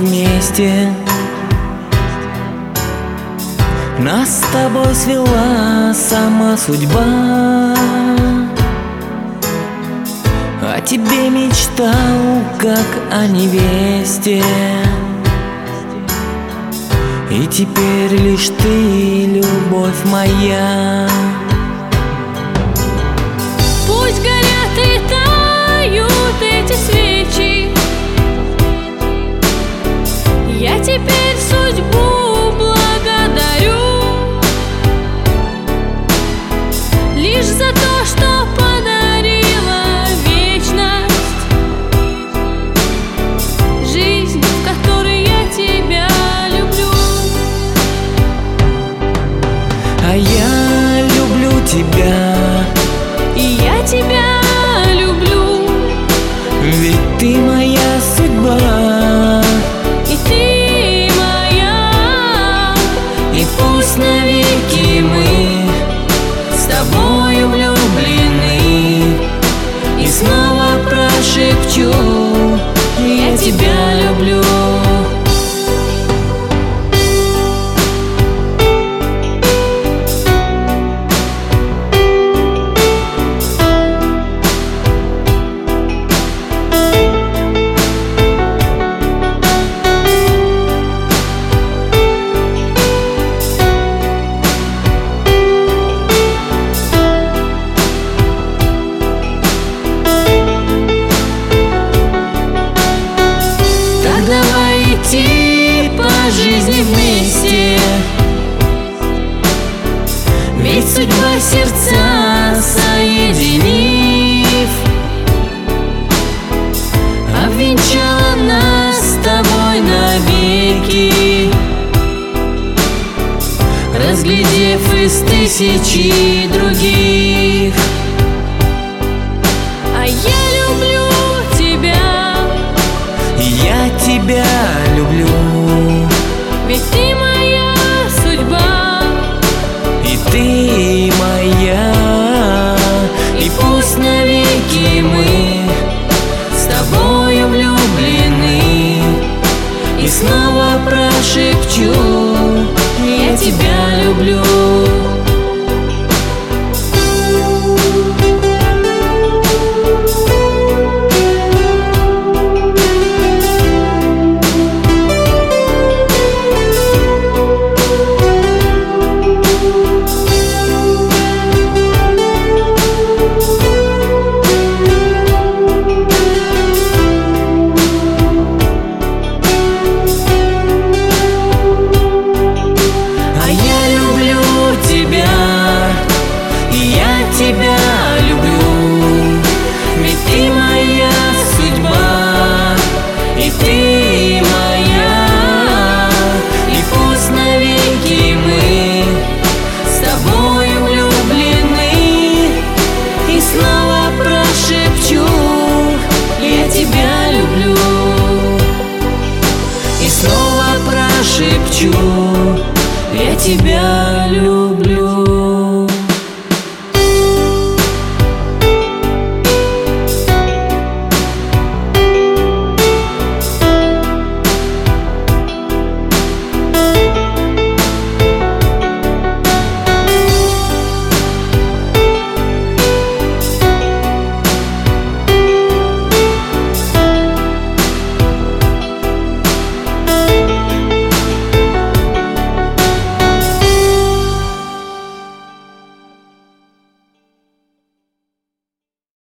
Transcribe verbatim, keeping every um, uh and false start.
вместе. Нас с тобой свела сама судьба. О тебе мечтал, как о невесте. И теперь лишь ты, любовь моя. Пусть горят и тают эти свечи, я теперь судьбу благодарю лишь за то, что подарила вечность, жизнь, в которой я тебя люблю. А я люблю тебя, и я тебя люблю, ведь ты моя судьба, и ты моя. и пусть навеки мы с тобою влюблены. И снова прошепчу: я тебя люблю. Давай идти по жизни вместе, ведь судьба сердца соединив, обвенчала нас с тобой навеки, разглядев из тысячи других. А я люблю тебя, Я тебя люблю, ведь ты моя судьба, и ты моя. И пусть навеки мы с тобою влюблены. И снова прошепчу: я тебя люблю. Шепчу: я тебя люблю.